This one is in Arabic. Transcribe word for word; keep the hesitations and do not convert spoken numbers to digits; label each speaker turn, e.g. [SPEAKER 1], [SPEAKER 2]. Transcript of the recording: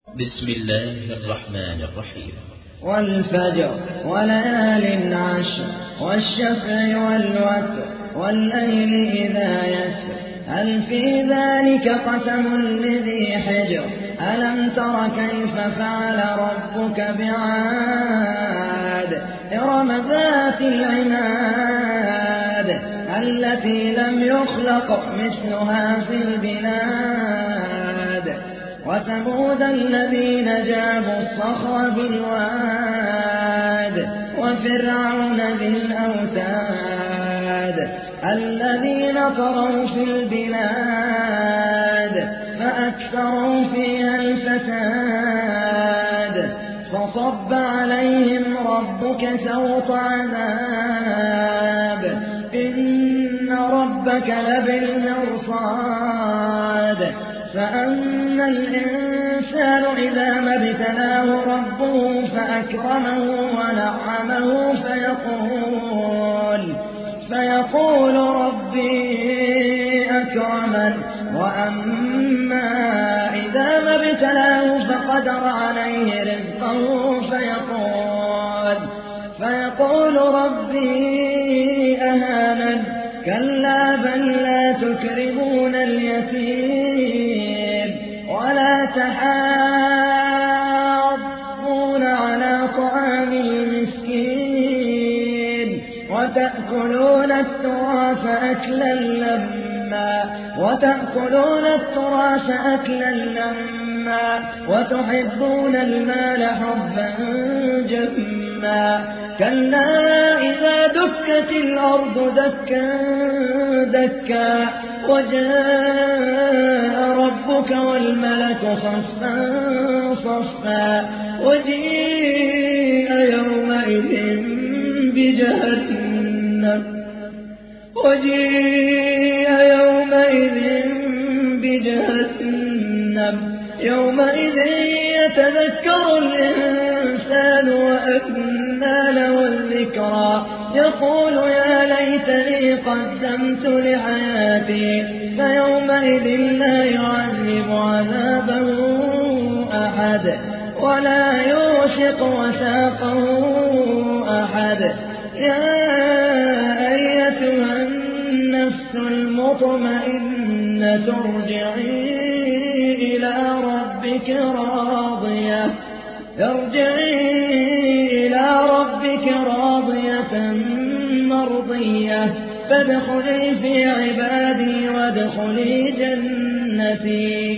[SPEAKER 1] بسم الله الرحمن الرحيم.
[SPEAKER 2] والفجر وليال عشر والشفع والوتر والليل إذا يسر هل في ذلك قسم لذي حجر ألم تر كيف فعل ربك بعاد إرم ذات العماد التي لم يخلق مثلها في البلاد وثمود الذين جابوا الصخر بالواد وفرعون ذي الأوتاد الذين طغوا في البلاد فأكثروا فيها الفساد فصب عليهم ربك سوط عذاب إن ربك لبالمرصاد فأما الإنسان إذا ما ابتلاه ربه فأكرمه ونعمه فيقول فيقول ربي أكرمن وأما إذا ما ابتلاه فقدر عليه رزقه فيقول فيقول ربي أهانن كلا بل لا تكرمون اليتيم ولا تحاضون على طعام المسكين وتأكلون التراث أكلا لما وتأكلون التراث أكلا لما وتحبون المال حبا جما كلا إذا دكت الأرض دكا دكا وجاء ربك والملك صفا صفا وجيء يومئذ بجهنم وجيء يومئذ بجهنم يومئذ يتذكر الإنسان وأنى له الذكرى يقول يا ليتني قدمت لحياتي فيومئذ لا يعذب عذابه أحد ولا يوثق وثاقه أحد يا أيتها النفس المطمئنة ارجعي إلى ربك راضية ارجعي إلى ربك راضية مرضية فادخلي في عبادي وادخلي جنتي